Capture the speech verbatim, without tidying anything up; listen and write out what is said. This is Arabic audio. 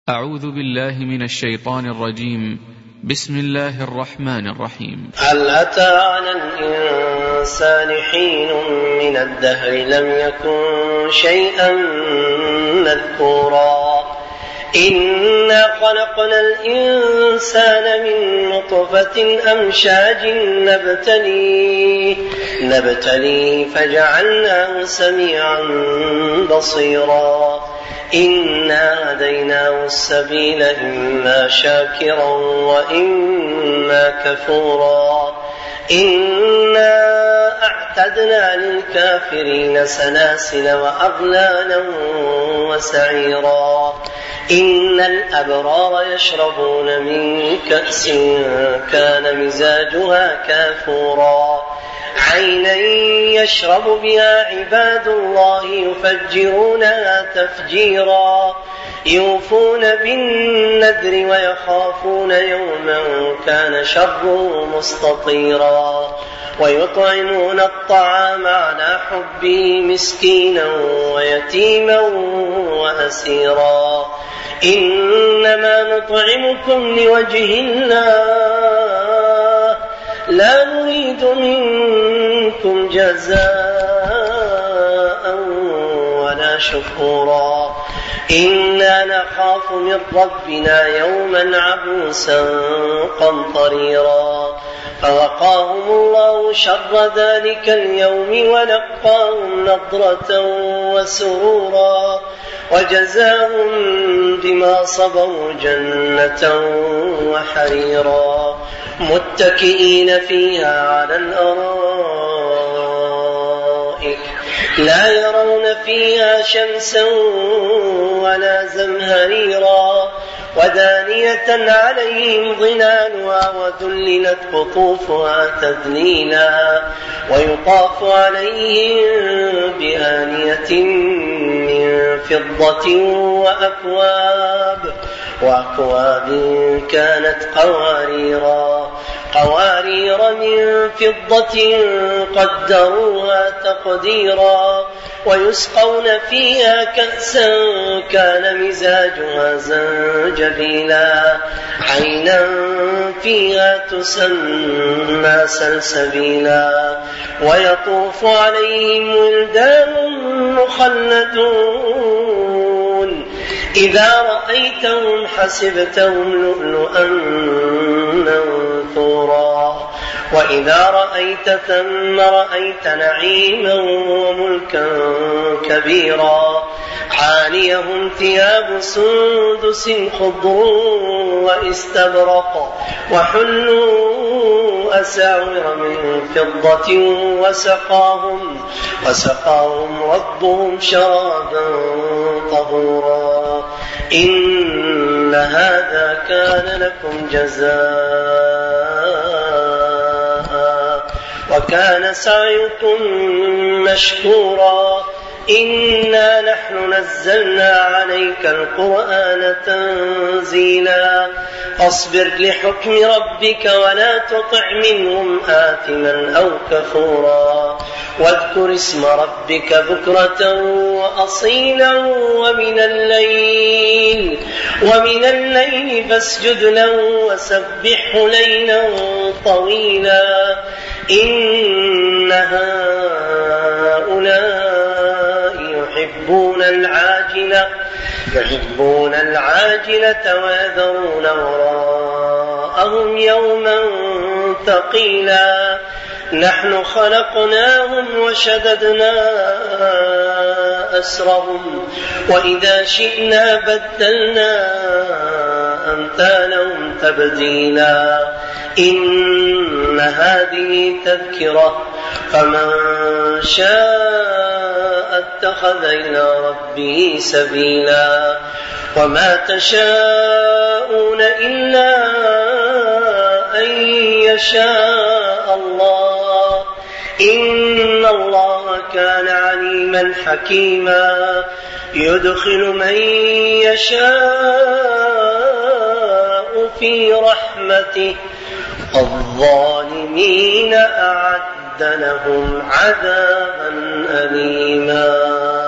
أعوذ بالله من الشيطان الرجيم. بسم الله الرحمن الرحيم. هل أتى على الإنسان حين من الدهر لم يكن شيئا مذكورا إنا خلقنا الإنسان من نطفة أمشاج نبتليه, نبتليه فجعلناه سميعا بصيرا إنا هديناه السبيل إما شاكرا وإما كفورا إنا أعتدنا للكافرين سلاسل وأغلالا وسعيرا إن الأبرار يشربون من كأس كان مزاجها كافورا عينا يشرب بها عباد الله يفجرونها تفجيرا يوفون بالنذر ويخافون يوما كان شره مستطيرا ويطعمون الطعام على حبه مسكينا ويتيما وأسيرا إنما نطعمكم لوجه الله لا نريد منكم جزاء ولا شكورا إنا نخاف من ربنا يوما عبوسا قمطريرا فوقاهم الله شر ذلك اليوم ولقاهم نضرة وسرورا وجزاهم بما صبروا جنة وحريرا متكئين فيها على الأرائك لا يرون فيها شمسا ولا زمهريرا ودانية عليهم ظلالها وذللت قطوفها تذليلا ويطاف عليهم بآنية من فضة وأكواب وأكواب كانت قواريرا قوارير من فضة قدروها تقديرا ويسقون فيها كأسا كان مزاجها زنجبيلا عينا فيها تسمى سلسبيلا ويطوف عليهم ولدان مخلدون إذا رأيتهم حسبتهم لؤلؤا منثورا وإذا رأيت ثم رأيت نعيما وملكا كبيرا عاليهم ثياب سندس خضر واستبرق وحلوا أساور من فضة وسقاهم, وسقاهم ربهم شرابا طهورا إن هذا كان لكم جزاء وكان سعيكم مشكورا إنا نحن نزلنا عليك القرآن تنزيلا فاصبر لحكم ربك ولا تطع منهم آثما أو كفورا واذكر اسم ربك بكرة وأصيلا ومن الليل ومن الليل فاسجد له وسبحه ليلا طويلا إن هؤلاء يحبون العاجلة يحبون العاجلة ويذرون وراءهم يوما ثقيلا نحن خلقناهم وشددنا أسرهم وإذا شئنا بدلنا أمثالهم تبديلا إن هذه تذكرة فمن شاء اتخذ إلى ربه سبيلا وما تشاءون إلا أن يشاء الله إن الله كان عليما حكيما يدخل من يشاء في رحمته الظالمين أعد لهم عذابا أليما.